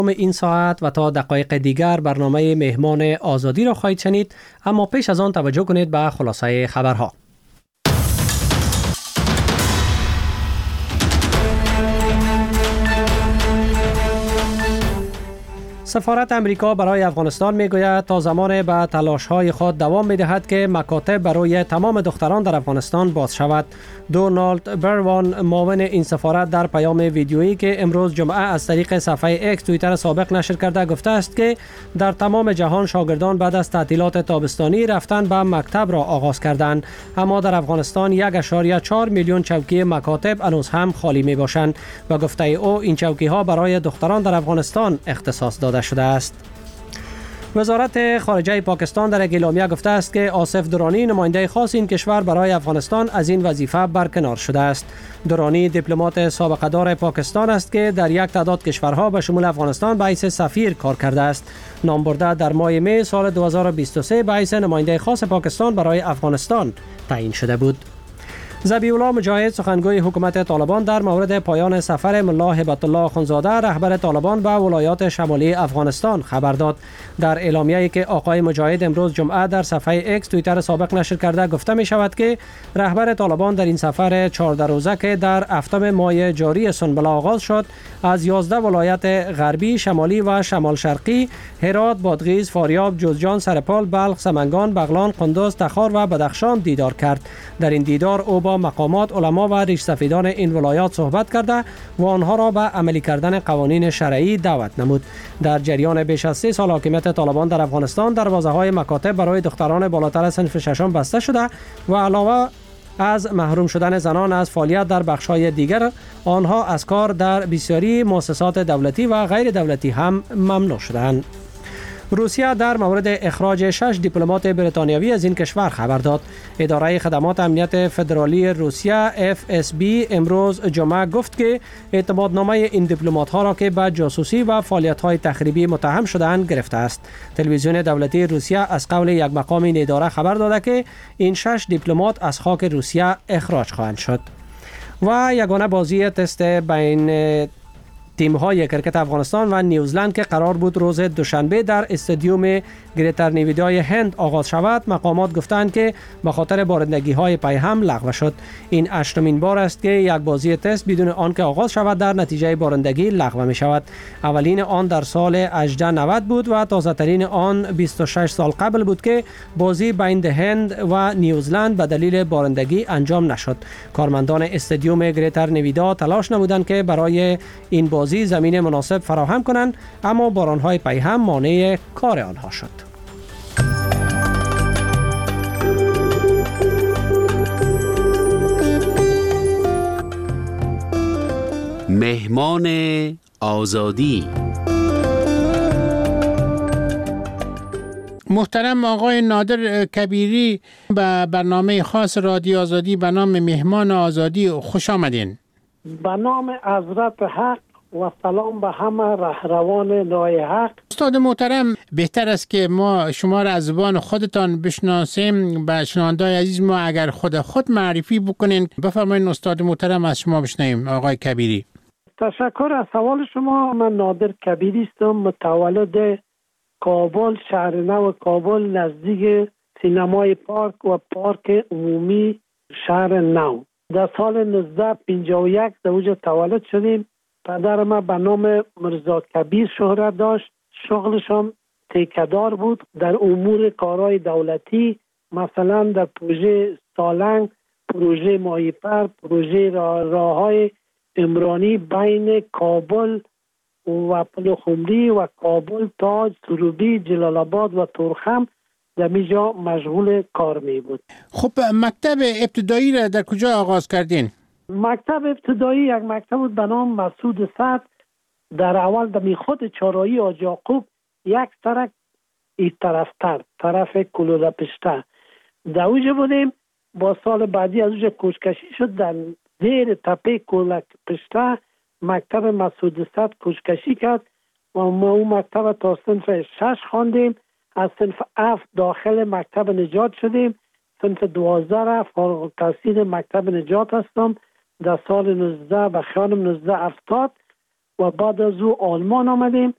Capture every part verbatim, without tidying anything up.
این ساعت و تا دقایق دیگر برنامه مهمان آزادی را خواهید شنید، اما پیش از آن توجه کنید به خلاصه خبرها. سفارت امریکا برای افغانستان میگوید تا زمان به تلاش‌های خود دوام می‌دهد که مکاتب برای تمام دختران در افغانستان باز شود. دونالد بروان، معاون این سفارت، در پیام ویدیویی که امروز جمعه از طریق صفحه اکس توییتر سابق نشر کرده گفته است که در تمام جهان شاگردان بعد از تعطیلات تابستانی رفتن به مکتب را آغاز کردند، اما در افغانستان یک و چهار میلیون چوکی مکاتب هنوز هم خالی میباشند و گفته او این چوکی‌ها برای دختران در افغانستان اختصاص داده شده است. وزارت خارجه پاکستان در یک اعلامیه گفته است که آصف درانی، نماینده خاص این کشور برای افغانستان، از این وظیفه برکنار شده است. درانی دیپلمات سابقه دار پاکستان است که در یک تعداد کشورها به شمول افغانستان به حیث سفیر کار کرده است. نام برده در ماه می سال دو هزار و بیست و سه به حیث نماینده خاص پاکستان برای افغانستان تعیین شده بود. ذبیح الله مجاهد، سخنگوی حکومت طالبان، در مورد پایان سفر ملا هبت الله اخوندزاده رهبر طالبان به ولایات شمالی افغانستان خبر داد. در اعلامیه‌ای که آقای مجاهد امروز جمعه در صفحه اکس توییتر سابق نشر کرده گفته می شود که رهبر طالبان در این سفر چهارده روزه که در هفتم ماه جاری سنبله آغاز شد، از یازده ولایت غربی، شمالی و شمال شرقی، هرات، بادغیس، فاریاب، جوزجان، سرپال، بلخ، سمنگان، بغلان، قندوز، تخار و بدخشان دیدار کرد. در این دیدار او با مقامات، علما و ریش سفیدان این ولایات صحبت کرده و آنها را به عملی کردن قوانین شرعی دعوت نمود. در جریان بیش از سه سال حاکمیت طالبان در افغانستان، دروازه‌های مکاتب برای دختران بالاتر از صنف ششم بسته شده و علاوه از محروم شدن زنان از فعالیت در بخش‌های دیگر، آنها از کار در بسیاری مؤسسات دولتی و غیر دولتی هم ممنوع شدند. روسیه در مورد اخراج شش دیپلمات بریتانیایی از این کشور خبر داد. اداره خدمات امنیت فدرالی روسیه اف اس بی امروز جمعه گفت که اعتمادنامه این دیپلمات‌ها را که به جاسوسی و فعالیت‌های تخریبی متهم شده‌اند گرفته است. تلویزیون دولتی روسیه از قول یک مقام این اداره خبر داده که این شش دیپلمات از خاک روسیه اخراج خواهند شد. و یگانه بازی تست بین تیم‌های کرکت افغانستان و نیوزلند که قرار بود روز دوشنبه در استادیوم گریتر نیویدای هند آغاز شود، مقامات گفتند که به خاطر بارندگی‌های پیهم لغو شد. این هشتمین بار است که یک بازی تست بدون آنکه آغاز شود در نتیجه بارندگی لغو می شود. اولین آن در سال هزار و نهصد و نود بود و تازه‌ترین آن بیست و شش سال قبل بود که بازی بین هند و نیوزلند به دلیل بارندگی انجام نشد. کارمندان استادیوم گریتر نیویدا تلاش نمودند که برای این بازی زمین مناسب فراهم کنند، اما باران‌های پیهم مانع کار آنها شد. مهمان آزادی. محترم آقای نادر کبیری، به برنامه خاص رادیو آزادی به نام مهمان آزادی خوش آمدین. به نام حضرت حق و سلام به همه رهروان راه حق. استاد محترم، بهتر است که ما شما را از زبان خودتان بشناسیم. به شنوندگان عزیز ما اگر خود خود معرفی بکنین. بفرمایید استاد محترم، از شما بشنویم. آقای کبیری. تشکر از سوال شما. من نادر کبیری هستم، متولد کابل، شهر نو کابل، نزدیک سینمای پارک و پارک عمومی شهر نو. در سال نوزده و پنجاه و یک در اونجا تولد شدیم. پدر ما به نام مرزا کبیر شهرت داشت. شغلشان تیکدار بود در امور کارهای دولتی، مثلا در پروژه سالنگ، پروژه ماهیپر، پروژه راههای عمرانی بین کابل و پلخمری و کابل، تاج، سروبی، جلال آباد و تورخم در میجا مشغول کار می بود. خب مکتب ابتدایی را در کجا آغاز کردین؟ مکتب ابتدایی یک مکتب بود به نام مسعود سعد. در اول در خود چهارراهی حاج یعقوب یک سرک این طرفتر، طرف کلوله پشته در اوجه بودیم. با سال بعدی از اوجه کوچکشی شد، در زیر تپه کلوله پشته مکتب مسعود سعد کوچکشی کرد و ما اون مکتب تا صنف شش خواندیم. از صنف هفت داخل مکتب نجات شدیم. صنف دوازده را فارغ التحصیل مکتب نجات هستم در سال نوزده و خانم نوزده هفتاد و بعد از او آلمان آمدیم.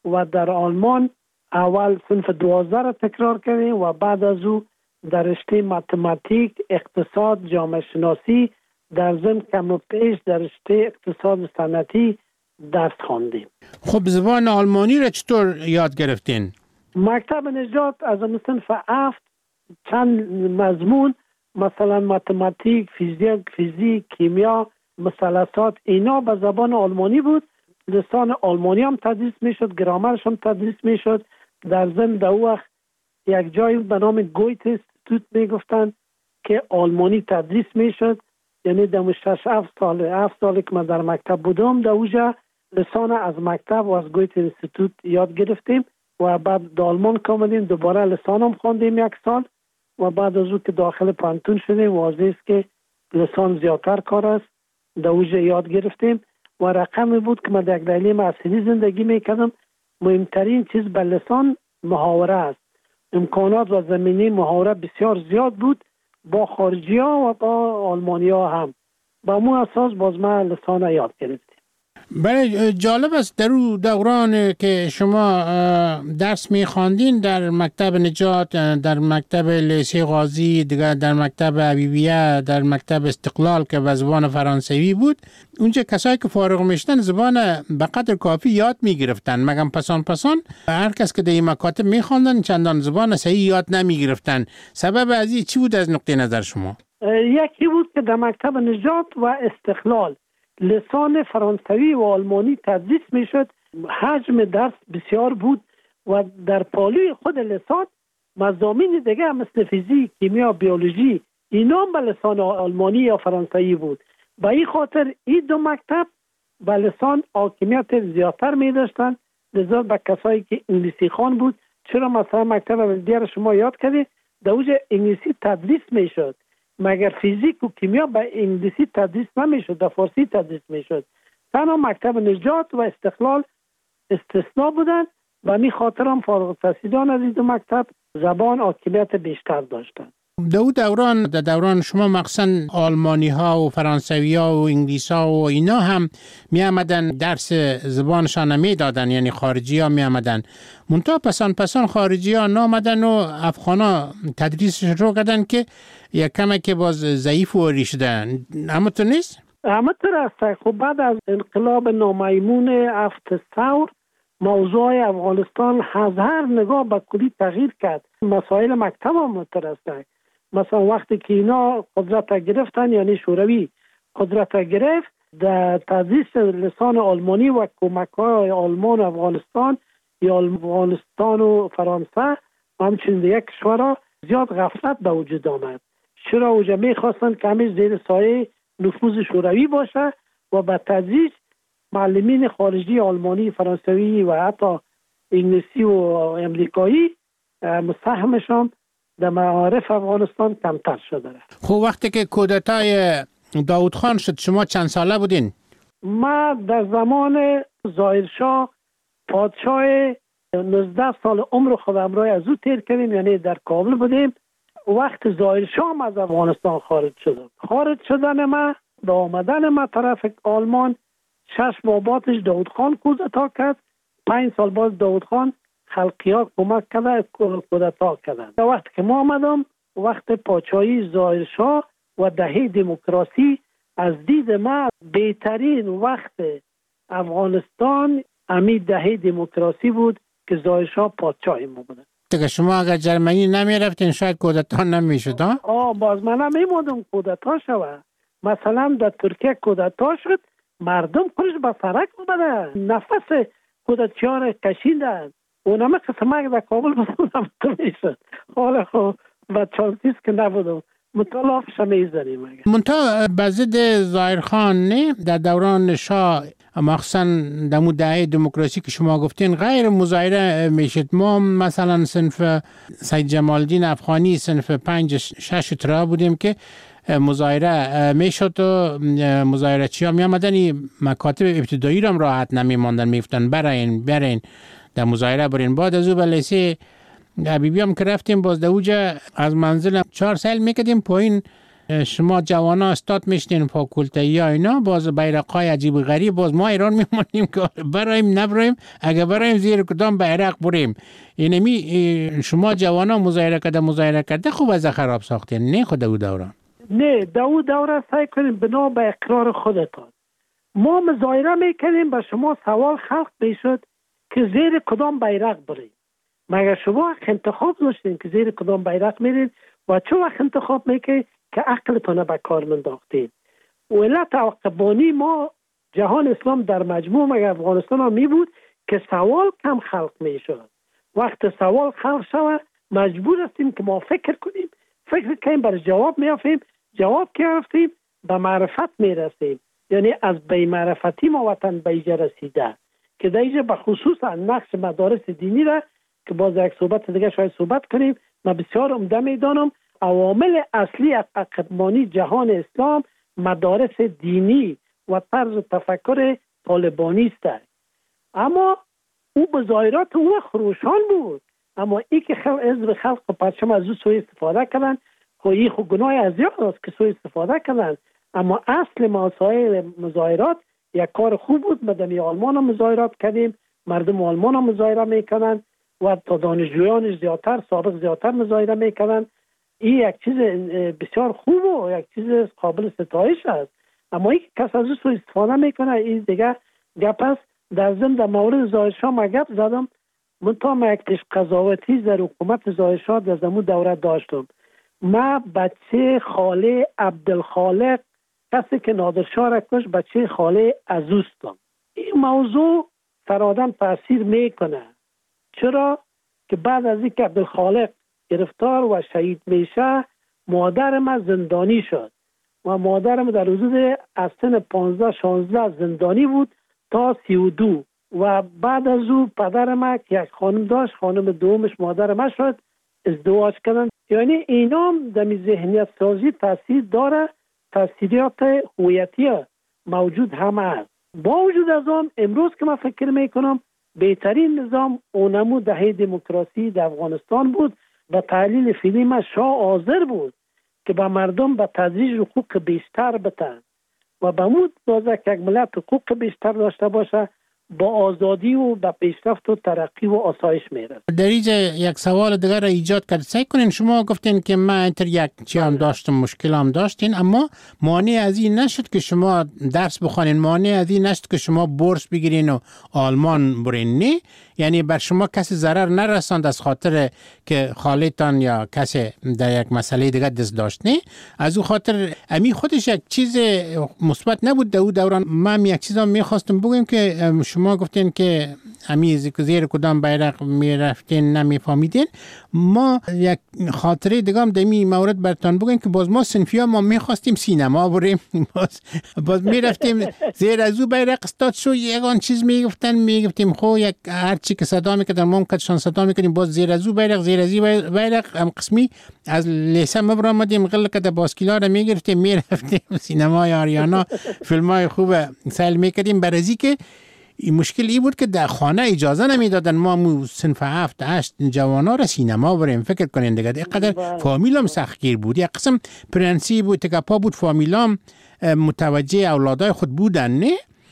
و در آلمان اول صنف دوازده را تکرار کردیم و بعد از او در رشته متماتیک، اقتصاد، جامعه شناسی، در ضمن کم و پیش در رشته اقتصاد صنعتی درس خواندیم. خب زبان آلمانی را چطور یاد گرفتین؟ مکتب نجات از صنف هفت چند مضمون مثلا متماتیک، فیزیک، فیزیک، کیمیا، مثلثات اینا به زبان آلمانی بود. لسان آلمانی هم تدریس میشد، گرامرش هم تدریس میشد. در ضمن در وقت یک جایی به نام گویت استیتوت میگفتن که آلمانی تدریس میشد. یعنی در شش هفت سال هفت سال که من در مکتب بودم در اوجا لسان از مکتب و از گویت استیتوت یاد گرفتیم و بعد در آلمان کامدیم دوباره لسانم خواندیم یک سال و بعد از او که داخل پانتون شدیم واضح است که لسان زیادتر کار است در اوجا یاد گرفتیم و رقمی بود که من در یک دهلی اصلی زندگی میکردم. مهمترین چیز به لسان محاوره است. امکانات و زمینه محاوره بسیار زیاد بود با خارجی ها و با آلمانی ها هم. با مو اساس باز من لسان یاد گرفتیم. بله جالب است در اون دوران که شما درس می‌خواندین در مکتب نجات، در مکتب لیسه غازی، دیگر در مکتب حبیبیه، در مکتب استقلال که به زبان فرانسوی بود، اونجا کسایی که فارغ میشدن زبان به قدر کافی یاد میگرفتن، مگم پسان پسان هر کس که در این مکاتب می‌خواندن چندان زبان صحیح یاد نمیگرفتن. سبب از این چی بود از نقطه نظر شما؟ یکی بود که در مکتب نجات و استقلال لسان فرانسوی و آلمانی تدریس میشد. حجم درس بسیار بود و در پالوی خود لسان مضامین دیگه مثل فیزیک، کیمیا، بیولوژی اینا به لسان آلمانی یا فرانسوی بود. به این خاطر این دو مکتب به لسان حاکمیت زیادتر می داشتن، لذا به کسایی که انگلیسی خوان بود. چرا مثلا مکتب دیگر شما یاد کردید در اوجه انگلیسی تدریس میشد، مگر فیزیک و کیمیا به انگلیسی تدریس نمیشد، در فارسی تدریس میشد. تنها مکتب نجات و استقلال استثناء بودن و می خاطرم فارغ التحصیلان از این مکتب زبان حاکمیت بیشتر داشتن. در اون دوران در دوران شما مخصوصا آلمانی ها و فرانسوی ها و انگلیس ها و اینا هم می آمدن درس زبانشان می دادن، یعنی خارجی ها می آمدن. منتها پسان پسان خارجی ها نامدن و افغان ها تدریسش رو کردن که یک کمه که باز ضعیف و ریشدن. اما تو نیست؟ اما تو راست. خب بعد از انقلاب نامیمون هفت ثور موضوع افغانستان از هر نگاه به کلی تغییر کرد. مسائل مکتب هم مترسته. مثلا وقتی که اینا قدرت گرفتن، یعنی شوروی قدرت گرفت، در تدریس لسان آلمانی و کمک‌های آلمان و افغانستان یا افغانستان و فرانسه و همچنین دیگه کشورها زیاد غفلت به وجود آمد. چرا اوجا میخواستن که همیشه زیر سایه نفوذ شوروی باشه و به تدریج معلمین خارجی آلمانی، فرانسوی و حتی انگلیسی و امریکایی مساهمشان در معارف افغانستان کمتر شده. خب وقتی که کودتای داود خان شد شما چند ساله بودین؟ ما در زمان ظاهرشاه پادشاه نوزده سال عمر خود همراه از او تیر کردیم، یعنی در کابل بودیم. وقت ظاهرشاه از افغانستان خارج شدم. خارج شدن ما به آمدن ما طرف آلمان شش ماه بعدش داود خان کودتا کرد. پنج سال بعد داود خان خلقیات کمک کرده کودتا کردن. در وقت که ما آمدم وقت پادشاهی ظاهرشاه و دهه دموکراسی از دید ما بهترین وقت افغانستان همین دهه دموکراسی بود که ظاهرشاه پادشاهی ما بود. دیگه شما اگر جرمنی نمی رفتین شاید کودتا نمی شد ها؟ آه باز من نمی بودم کودتا شوه. مثلا در ترکیه کودتا شد، مردم کلش به سرک اومده، نفس کودتچی‌ها را کشیدن. اونم قسمه در کابل بودم کمی شد. حالا خب و چانسیز که نبودم مطالعافش هم ایزنیم. منتها بزد ظاهرخان نه در دوران شاه مخصوصا در مو دهه دموکراسی که شما گفتین غیر مظاهره میشد. ما مثلا صنف سید جمال الدین افغانی صنف پنج شش ترا بودیم که مظاهره میشد و مظاهره چی ها می آمدن مکاتب ابتدایی را هم راحت نمی ماندن، میفتن برین برین در مظاهره برین. بعد از او به لیسه حبیبی هم که رفتیم باز در اوجا از منزل چهار سال میکردیم پایین شما جوانا استاد میشتین فاکولتایی ها اینا، باز بیرقای عجیب غریب، باز ما ایران میمونیم که برایم نبرایم، اگه برایم زیر کدام بیرق بریم. اینمی شما جوانا مظاهره کرده مظاهره کرده خوب از خراب ساختین، نه خود او دوران؟ نه دو دوره سعی کنیم بنا به اقرار خودتان. ما مظاهره میکنیم به شما سوال خلق میشد که زیر کدام بیرق بریم. مگر شما انتخاب داشتین که زیر کدام بیرق میرین و چه وقت انتخاب میکنید که عقلتان به کار منداختین؟ علت عقبانی ما جهان اسلام در مجموع مگر افغانستان ها می بود که سوال کم خلق میشد. وقت سوال خلق شود مجبور هستیم که ما فکر کنیم، فکر کنیم بر جواب میافیم، جواب که رفتیم به معرفت میرسیم. یعنی از بی معرفتی ما وطن به ایجا رسیده که در ایجا به خصوص نقش مدارس دینی را که باز یک صحبت دیگه شاید صحبت کنیم، من بسیار عمده میدانم عوامل اصلی از عقبانی جهان اسلام مدارس دینی و طرز تفکر طالبانی است. اما او مظاهرات او خروشان بود، اما ای که خلق حزب خلق و پرچم از او سوء استفاده کردن، خو ای خو گناه از یاد است که سوء استفاده کردن. اما اصل مسائل مظاهرات یک کار خوب بود. مدنی آلمان هم مظاهرات کردیم، مردم آلمان هم مظاهره میکنن و تا دانشجویانش زیادتر سابق زیادتر مظاهره میکنن. این یک چیز بسیار خوب و یک چیز قابل ستایش است. اما این کس از او سوء استفاده میکنه، این دیگه گپ است. در ضمن در مورد ظاهرشاه ما گپ زدم، من تا ما یک قضاوتی در حکومت ظاهرشاه در زمان دوره داشتم. ما بچه خاله عبدالخالق، کسی که نادرشاه را کش، بچه خاله عزوستم. این موضوع فرادن تاثیر میکنه. چرا؟ که بعد از اینکه عبدالخالق گرفتار و شهید میشه، مادرم زندانی شد و مادرم در حدود از سن پانزده شانزده زندانی بود تا سی و دو و بعد از او پدرم که یک خانم داشت، خانم دومش مادرم شد، ازدواج کردن. یعنی اینا در ذهنیت سازی تاثیر داره، تاثیرات هویتی موجود هم است. با وجود از آن امروز که من فکر میکنم بهترین نظام اونمو دهه دموکراسی در افغانستان بود. به تحلیل فیلم شاه حاضر بود که به مردم به تدریج حقوق بیشتر بتن و به مود دازه که یک ملت حقوق بیشتر داشته باشه، با آزادی و با پیشرفت و ترقی و آسایش میرسه. در اینجا یک سوال دیگر را ایجاد کرد. سعی کنین شما گفتین که من انتر یک چی هم داشتم، مشکل هم داشتین، اما مانع از این نشد که شما درس بخوانین، مانع از این نشد که شما بورس بگیرین و آلمان برین، نه؟ یعنی بر شما کسی ضرر نرساند از خاطر که خالتان یا کسی در یک مسئله دیگه دست داشت، نه؟ از او خاطر امی خودش یک چیز مثبت نبود در او دوران. من یک چیزا میخواستم بگم که شما گفتین که امی زیر کدام بیرق میرفتین نمیفهمیدین. ما یک خاطره دیگه هم در می مورد براتون بگم که باز ما صنفیا ما میخواستیم سینما بریم، باز باز میرفتیم زیر از او بیرق استاد شو یگان چیز میگفتن، میگفتیم خو یک هر چی که صدا میکردن ما کدشان صدا میکنیم، باز زیر از او بیرق زیر از بیرق هم قسمی از لیسه مبرامدیم غل کده باسکیلا را میگرفتیم میرفتیم سینمای آریانا فیلمای خوب سیل میکردیم. برازی که این مشکل ای بود که در خانه اجازه نمیدادن ما مو صنف هفت هشت جوانا را سینما بریم. فکر کنین دیگه اینقدر فامیلام سختگیر بود، یک قسم پرنسی بود تکپا بود، فامیلام متوجه اولادای خود بودن، نه؟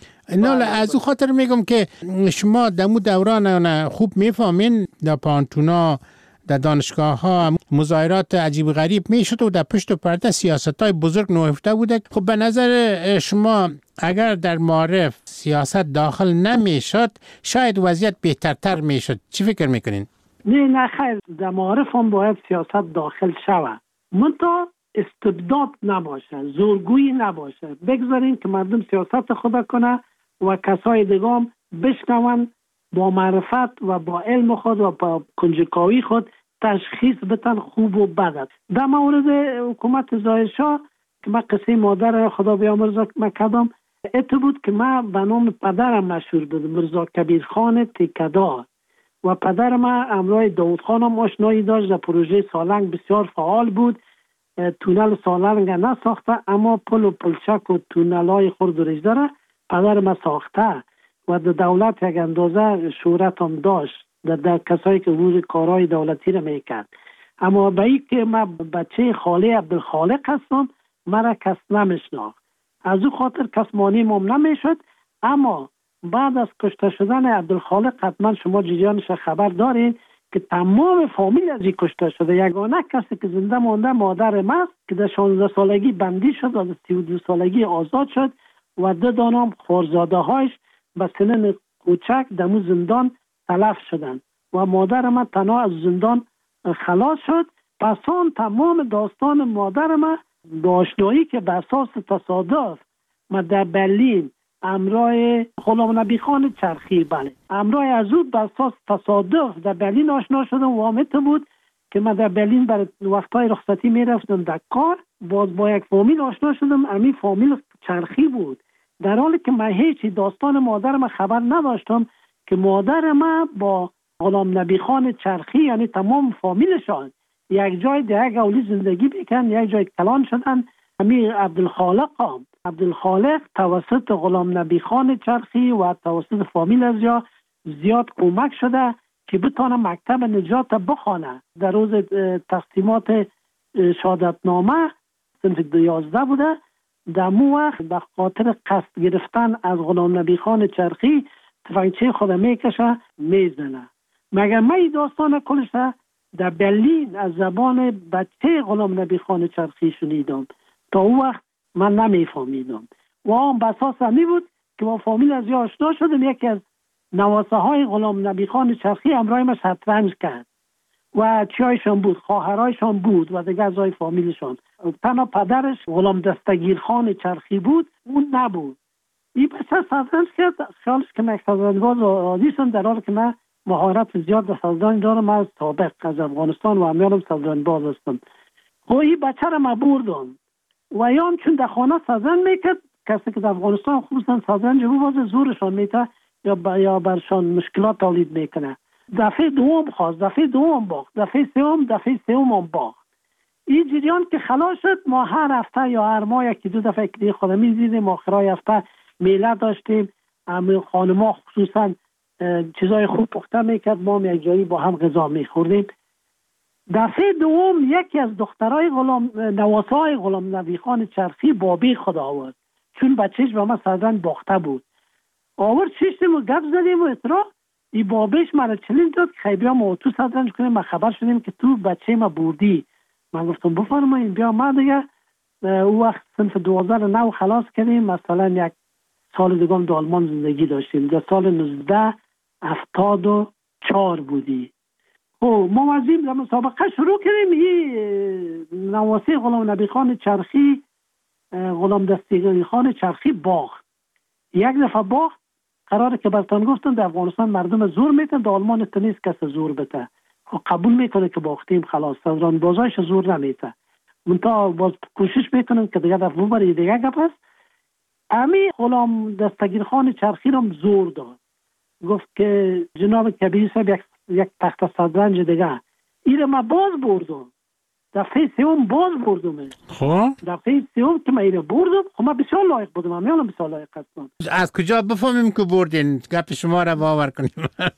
نه از او خاطر میگم که شما دمو دوران خوب میفهمین در پانتونا در دانشگاه ها مظاهرات عجیب غریب میشد و در پشت و پرده سیاست های بزرگ نهفته بوده. خب به نظر شما اگر در معارف سیاست داخل نمیشد شاید وضعیت بهترتر میشد، چی فکر میکنین؟ نه نه خیر، در معارف هم باید سیاست داخل شود، منتها استبداد نباشه، زورگویی نباشه. بگذارین که مردم سیاست خود کنه و کسای دیگه هم بشنون، با معرفت و با علم خود و با کنجکاوی خود تشخیص بتن خوب و بد است. در مورد حکومت ظاهرشاه که من قصه مادر خدا بیامرزه مکدم، ات بود که من به نام پدرم مشهور بود، مرزا کبیر خان تکدار، و پدر من همراه داود خان هم آشنایی داشت. در پروژه سالنگ بسیار فعال بود. تونل سالنگ نساخته اما پل و پلچک و تونل های خرد و رجده را پدر من ساخته و در دولت یک اندازه شهرت هم داشت در, در کسایی که روز کارهای دولتی را میکرد. اما به این که من بچه خاله عبدالخالق هستم، مرا کس نمیشناخت. از او خاطر کس مانع مام نمیشد. اما بعد از کشته شدن عبدالخالق حتما شما جریانش خبر دارین که تمام فامیل از این کشته شده. یگانه کسی که زنده مانده مادر من که در شانزده سالگی بندی شد و در سی و دو سالگی آزاد شد و دو دانم خورزاده هایش به سنن کوچک در مو زندان تلف شدند و مادر من تنها از زندان خلاص شد. پس آن تمام داستان مادر من با آشنایی که بر اساس تصادف من در برلین امرای غلام نبی خان چرخی بله امرای از او بر اساس تصادف در برلین آشنا شدم و آمده بود که من در برلین برای وقتای رخصتی میرفتم در کار. باز با یک فامیل آشنا شدم، امی فامیل چرخی بود، در حالی که من هیچی داستان مادر من خبر نداشتم که مادر من با غلام نبی خان چرخی یعنی تمام فامیلشان یک جای در یک اولی زندگی بکن، یک جای کلان شدن. امی عبدالخالق هم عبدالخالق توسط غلام نبی خان چرخی و توسط فامیل از یا زیاد کمک شده که بتانه مکتب نجات بخونه. در روز تقسیمات شهادتنامه صنف دویازده بوده. در مو وقت به خاطر قصد گرفتن از غلام نبی خان چرخی تفنگچه خود میکشه میزنه. مگر من داستان کلش در برلین از زبان بچه غلام نبی خان چرخی شنیدم. تا اون وقت من نمیفهمیدم و آن بساس همی بود که با فامیل از یا آشنا شدم. یکی از نواسه های غلام نبی خان چرخی امرای ما شطرنج کرد و چیایشان بود، خواهرایشان بود و دیگه از های فامیلشان. تنها پدرش غلام دستگیر خان چرخی بود، اون نبود. این بچه شطرنج کرد، خیالش که من شطرنج‌باز عادی شدم، در حالی که من مهارت زیاد در شطرنج دارم. از سابق از افغانستان و امیالم شطرنج‌باز هستم. خب این بچه را من بردم و یا چون در خانه شطرنج میکرد، کسی که در افغانستان خصوصا شطرنج باز زورشان میته یا با یا برشان مشکلات تولید میکنه. دفعه دوم خواست، دفعه دوم باخت، دفعه سوم دفعه سوم هم باخت. این جریان که خلاص شد، ما هر هفته یا هر ماه یکی دو دفعه که خودم می‌دیدیم، آخرای هفته میله داشتیم، همه خانم‌ها خصوصا چیزای خوب پخته میکرد، ما یک جایی با هم غذا میخوردیم. دفعه دوم یکی از دخترای غلام نواسای غلام نبی خان چرخی بابی خود آورد، چون بچهش به ما شطرنج باخته بود. آورد شیشتیم و گپ زدیم و اطراح ای بابیش من چلین داد که خیلی ما تو شطرنج کنیم. ما خبر شدیم که تو بچه ما بردی. من گفتم بفرمایید بیا. ما دیگه او وقت صنف دوازده نو خلاص کردیم. مثلا یک سال دیگه هم در آلمان زندگی داشتیم. در سال نوزده هفتاد و چهار بودی. خب ما وزیم در مسابقه شروع کردیم. این نواسی غلام نبی خان چرخی غلام دستگیر خان چرخی باخت. یک دفعه باخت. قراره که برتان گفتن در افغانستان مردم زور میتن، در آلمان تنیست کس زور بته. خب قبول میکنه که باختیم خلاص، صدران بازایش زور نمیته. منتها باز کوشش میکنن که دیگه دفعه برای دیگه گپ است. امی غلام دستگیر خان چرخی رو زور داد. گفت که جناب کبیر صاحب یک, یک تخت شطرنج دیگه. این ما باز بردم. دفعه سوم باز بردم. خب دفعه سوم که من اینو بردم، خب من بسیار لایق بودم. من میالم بسیار لایق هستم. از کجا بفهمیم که بردین؟ گپ شما را باور کنیم.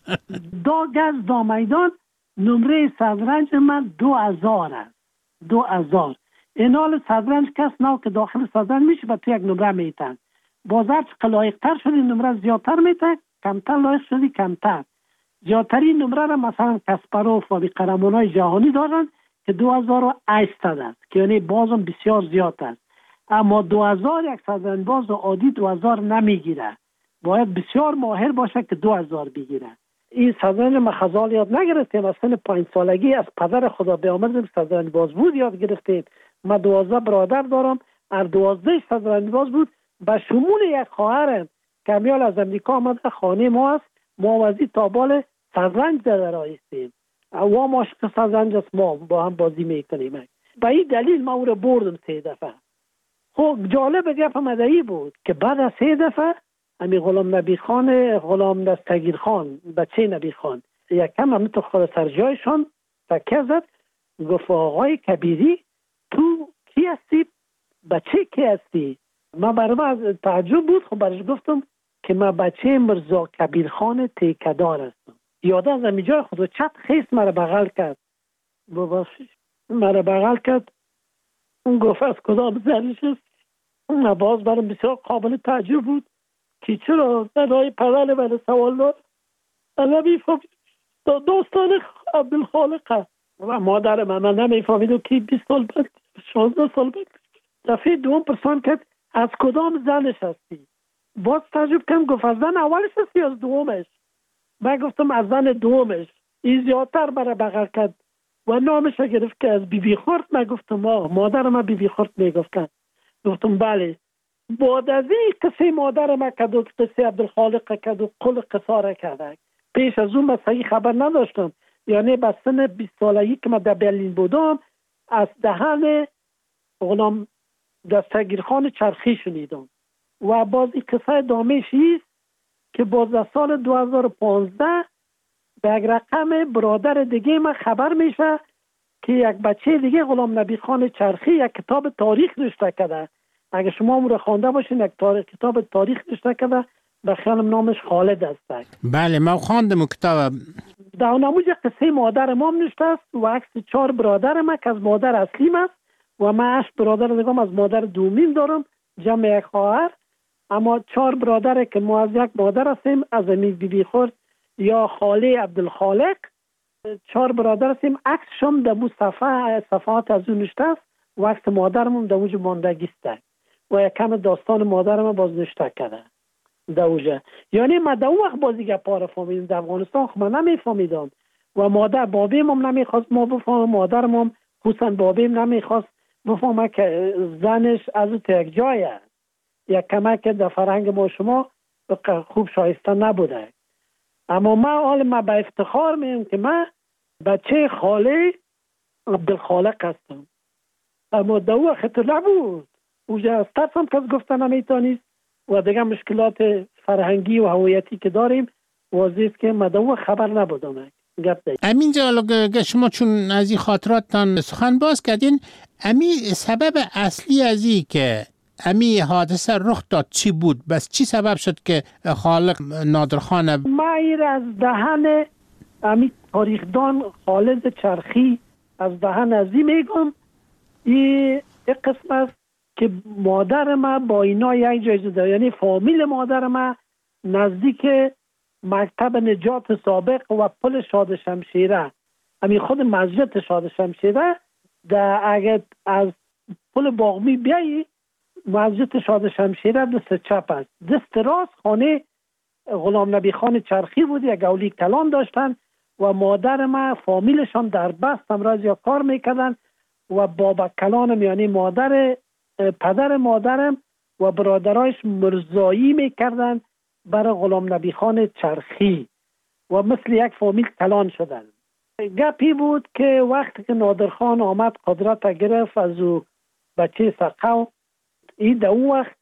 دا گز دا میدان نمره شطرنج من دو هزار است. دو هزار. این حال شطرنج کس نو که داخل شطرنج میشه و تو یک نمره میتن. باز هرچه لایق تر شدی نمره زیادتر میتن، کمتر لایق شدی کمتر. زیادترین نمره را مثلا کاسپاروف و قهرمانای جهانی دارن که دو هزار و هشتصد است، که یعنی بازم بسیار زیاد است. اما دو هزار یک شطرنج باز عادی دو هزار نمیگیره، باید بسیار ماهر باشه که دو هزار بگیره. این شطرنج ما خزال یاد نگرفتیم، اصلا پنج سالگی از پدر خدا بیامرزم شطرنج باز بود یاد گرفتیم. ما دوازده برادر دارم، هر دوازده شطرنج باز بود، به شمول یک خواهرم که میال از امریکا آمده خانه ما است. ما وزی تابال شطرنج در رایستیم و ما عاشق شطرنج است، ما با هم بازی میکنیم. به این دلیل ما او را بردم سه دفعه. خب جالب گپ مدعی بود که بعد از سه دفعه امی غلام نبی خان غلام دستگیر خان بچه نبی خان یکم هم تو خود سرجایشان تکیه زد. گفت آقای کبیری تو کی هستی؟ بچه کی هستی؟ ما برای تعجب بود. خب برش گفتم که من بچه مرزا کبیر خان تیکدار هستم. یاده از امی جای خود چت خیست مرا بغل کرد. ببخشید مرا بغل کرد. اون گفت از کدام زنش است. اون باز برام بسیار قابل تعجب بود که چرا برای پدر من سوال داد. من نمیفهمید داستان عبدالخالق است و مادر من من نمیفهمید که بیست سال بعد شانزده سال بعد دفعه دوم پرسان کرد از کدام زنش هستی. باز تعجب کردم، گفت از زن اولش هستی از دومش؟ من گفتم از زن دومش. این زیادتر برای بغل کرد و نامش گرفت که از بیبی خورد. من گفتم آه مادر من بیبی خورد میگفتن. گفتم بله. بعد از این قصه مادر من کد و قصه عبدالخالق کد و کل قصاره کرده. پیش از اون من صحیح خبر نداشتم، یعنی به سن بیست سالگی که من در برلین بودم از دهن غلام دستگیرخان چرخی شنیدم و باز این قصه دامش است که باز از سال دو هزار و پانزده به یک رقم برادر دیگه من خبر میشه که یک بچه دیگه غلام نبی خان چرخی یک کتاب تاریخ نوشته کرده. اگه شما اون رو خوانده باشین، یک تاریخ کتاب تاریخ نوشته کرده، به خیالم نامش خالد است. بله ما خواندم اون کتاب. در نموز قصه مادر ما نوشته است و عکس چهار برادر ما که از مادر اصلیم است و من هشت برادر دیگه از مادر دومین دارم، جمع یک خواهر. اما چهار برادر که ما از یک مادر هستیم، از امید بیبی خورد یا خاله عبدالخالق، چهار برادر هستیم. عکسشم در مو صفحه صفحات از اون نوشته است و عکس مادرمون در اونجا ماندگی است و یک کم داستان مادرم باز نوشته کرده در اونجا. یعنی من در اون وقت بازی گپا رو فهمیدم. در افغانستان خب من نمیفهمیدم و مادر بابیم هم نمیخواست ما بفهمم، مادرم هم حسن بابیم نمیخواست بفهمم که زنش از اون یک جایه. یک کمک در فرهنگ ما شما خوب شایسته نبوده. اما من حال من به افتخار میگم که من بچه خاله عبدالخالق هستم. اما در اون وقت نبود. اونجا از ترسم کس گفتن نمیتونیست و دیگه مشکلات فرهنگی و هویتی که داریم واضح است که من در اون خبر نبودم. امین جان شما چون از این خاطراتتان سخن باز کردین، امی سبب اصلی از این که امی حادثه رخ داد چی بود؟ بس چی سبب شد که خالق نادرخان؟ ما ایر از دهن امی تاریخدان خالد چرخی از دهن ازی میگم. این قسم است که مادر ما با اینا یک جای زده، یعنی فامیل مادر ما نزدیک مکتب نجات سابق و پل شاد شمشیره، همین خود مسجد شاد شمشیره، در اگر از پل باغمی بیایی مسجد شاد شمشیره دست چپ است. دست راست خانه غلام نبی خان چرخی بود، یک اولی کلان داشتن و مادر ما فامیلشان در بست امراض یا کار میکردن و بابا کلانم یعنی مادر پدر مادرم و برادرایش مرزایی میکردن برای غلام نبی خان چرخی و مثل یک فامیل کلان شدن. گپی بود که وقتی که نادرخان آمد قدرت گرفت از او بچه سقو، این در اون وقت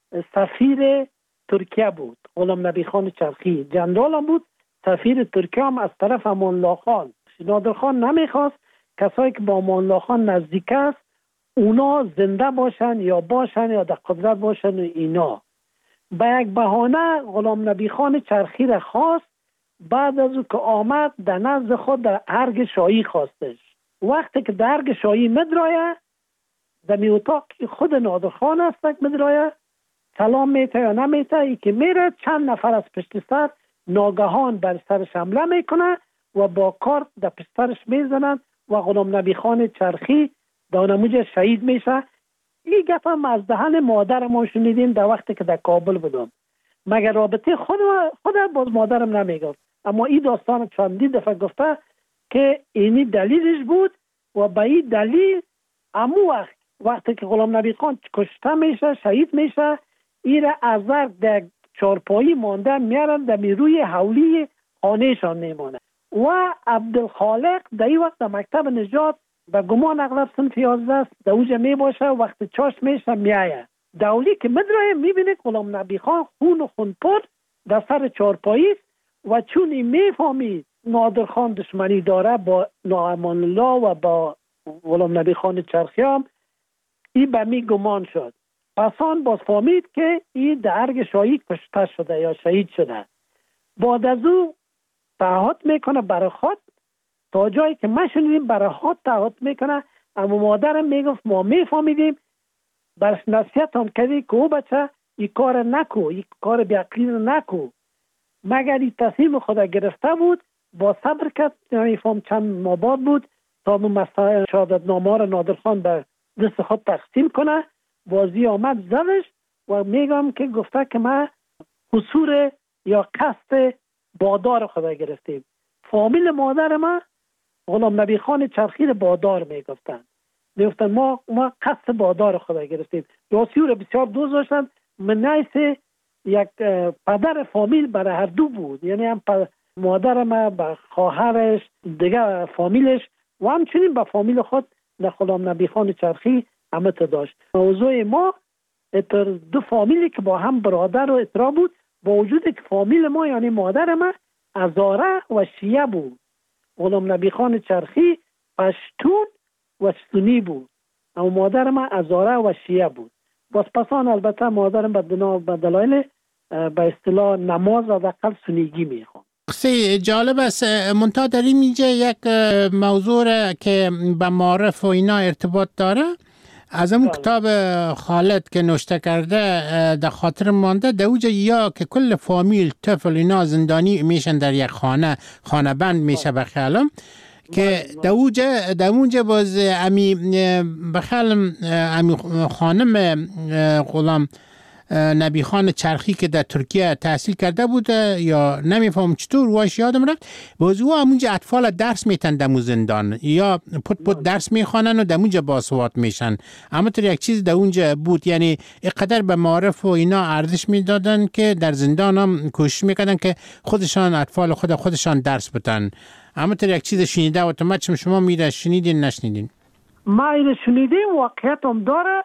سفیر ترکیه بود. غلام نبی خان چرخی جنرال هم بود، سفیر ترکیه هم از طرف امان الله خان. نادرخان نمیخواست کسایی که با امان الله خان نزدیک است اونا زنده باشن یا باشن یا در قدرت باشن و اینا. به یک بهانه غلام نبی خان چرخی را خواست. بعد از او که آمد در نزد خود در ارگ شاهی خواستش. وقتی که در ارگ شاهی مدرایه در می اتاق خود نادرخان است مدرایه سلام میته یا نمیته، ای که میره چند نفر از پشت سر ناگهان بر سرش حمله میکنه و با کارت در پشت سرش میزنن و غلام نبی خان چرخی دانموج شهید میشه. این گپ هم از دهن مادر ما شنیدیم در وقتی که در کابل بودم، مگر رابطه خود خود باز مادرم نمیگفت. اما این داستان چندی دفعه گفته که اینی دلیلش بود و به این دلیل امو وقت وقتی که غلام نبی خان کشته میشه شهید میشه، این را از در چارپایی مانده میارن در روی حولی خانهشان میمانه و عبدالخالق در این وقت در مکتب نجات به گمان اغلب صنف یازده است در اوجه می باشه. وقت چاش میشه میایه دولی که مدرایه میبینه غلام نبی خان خون و خون پر در سر چارپایی است و چون این میفهمید نادرخان دشمنی داره با امان الله و با غلام نبی خان چرخی هم، این به می گمان شد. پسان باز فهمید که این در ارگ شاهی کشته شده یا شهید شده. بعد از او تعهد میکنه برای خود تا جایی که ما شنیدیم برای خود تعهد میکنه اما مادرم میگفت ما میفهمیدیم، برش نصیحت هم کردی که او بچه این کار نکو، این کار بیعقلی نکو. مگر این تصمیم خود گرفته بود، با صبر کرد، یعنی فهم چند ماه بعد بود تا مسائل شهادتنامه را نادرخان به دست خود تقسیم کنه. بازی آمد زدش و میگم که گفته که من قصور یا قصد بادار خود گرفتیم. فامیل مادر ما غلام نبی خان چرخی بادار میگفتن، میگفتن ما ما قصد بادار خود گرفتیم. یاسی را بسیار دوست داشتن. من نیست یک پدر فامیل برای هر دو بود، یعنی هم مادر ما به خواهرش دیگه فامیلش و همچنین به فامیل خود نه غلام نبی خان چرخی همت داشت. موضوع ما دو فامیلی که با هم برادر و اترا بود، با وجودی که فامیل ما یعنی مادر ما هزاره و شیعه بود. غلام نبی خان چرخی پشتون و سنی بود، اما مادر ما هزاره و شیعه بود. باز پسان البته مادرم به دلایل به اصطلاح نماز و دقل سنیگی میخوان. خیلی جالب است. منتها در این اینجا یک موضوع که به معارف و اینا ارتباط داره، از اون کتاب خالد که نوشته کرده در خاطر مانده، در اوجه یا که کل فامیل طفل اینا زندانی میشن در یک خانه، خانه بند میشه بخیالم که در اوجه در اونجا باز امی بخیالم امی خانم غلام نبی خان چرخی که در ترکیه تحصیل کرده بوده یا نمیفهم چطور واش یادم رفت، باز او همونجا اطفال درس میتن دمو زندان یا پت پت درس میخوانن و دمونجا باسواد میشن. اما تر یک چیز در اونجا بود، یعنی اقدر به معارف و اینا ارزش میدادن که در زندان هم کوشش میکردن که خودشان اطفال خود خودشان درس بتن. اما تر یک چیز شنیده و تو شما میره شنیدین نشنیدین؟ ما اینو شنیدیم، واقعیت هم داره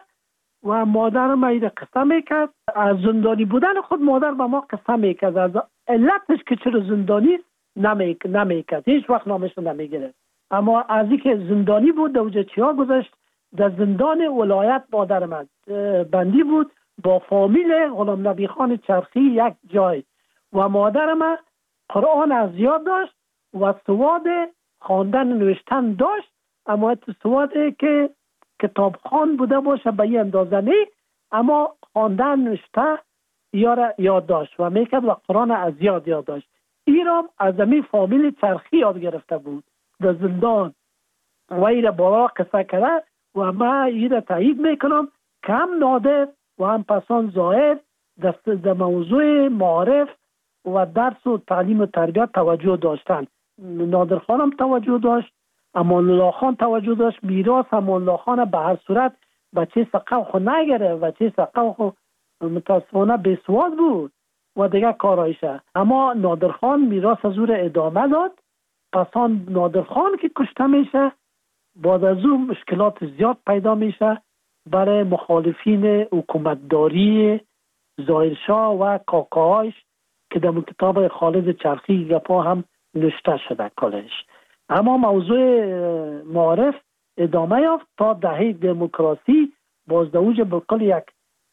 و مادر ما اینو قصه میکرد. از زندانی بودن خود مادر به ما قصه میکرد، از علتش که چرا زندانی نمیکرد، هیچ وقت نامش نمیگرفت. اما از اینکه زندانی بود دوجه چیا گذاشت، در زندان ولایت مادر من بندی بود با فامیل غلام نبی خان چرخی یک جای و مادر من قرآن از یاد داشت و سواد خواندن نوشتن داشت، اما سوادی که کتابخوان بوده باشه به این اندازه نه، اما خواندن نوشته یار یاد داشت و میکرد و قرآن از یاد یاد داشت. این را از همین فامیل چرخی یاد گرفته بود در زندان و این را بالا قصه کرده و من این را تایید میکنم که هم نادر و هم پسان ظاهر در موضوع معارف و درس و تعلیم و تربیت توجه داشتن. نادر خانم توجه داشت، امان الله خان توجه داشت. میراث امان الله خان به هر صورت بچه سقف خو نگره، بچه سقف خو متاسفانه بسواد بود و دیگه کارایشه. اما نادر خان میراث از او ادامه داد. پسان نادر خان که کشته میشه، بعد از اون مشکلات زیاد پیدا میشه برای مخالفین حکومتداری ظاهرشاه و کاکاهاش که در کتاب خالد چرخی گپا هم نوشته شده کلش. اما موضوع معارف ادامه یافت تا دهه دموکراسی، باز دوج بلکل یک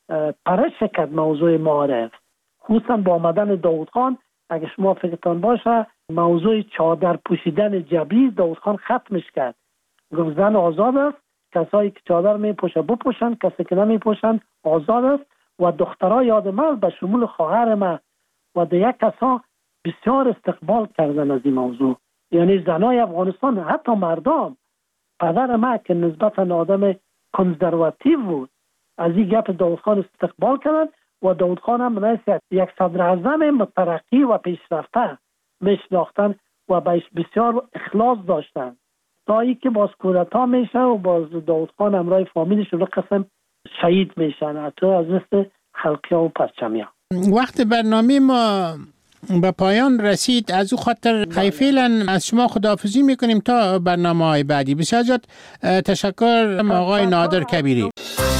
پرش کرد موضوع معارف، خصوصا با آمدن داود خان. اگه شما فکرتان باشه موضوع چادر پوشیدن جبری داود خان ختمش کرد، گفت زن آزاد است، کسایی که چادر می پوشه بپوشن، کسی که نمی پوشن آزاد است. و دخترها یاد من به شمول خواهر من و دیگه کسا بسیار استقبال کردن از این موضوع. یعنی زنای افغانستان، حتی مردم، پدر ما که نسبتا آدم کنزرواتیو بود، از این گپ داود خان استقبال کردن و داود خان هم مناسب یک صدر اعظم مترقی و پیشرفته میشناختن و بهش بسیار اخلاص داشتن. تا ای که باز کودتا میشه و باز داود خان همراه فامیلش رو قسم شهید میشن، حتی از مثل خلقی و پرچمی ها. وقت برنامه ما به پایان رسید، از او خاطر فعلا از شما خداحافظی میکنیم تا برنامه های بعدی. بسیار زیاد تشکر آقای نادر کبیری.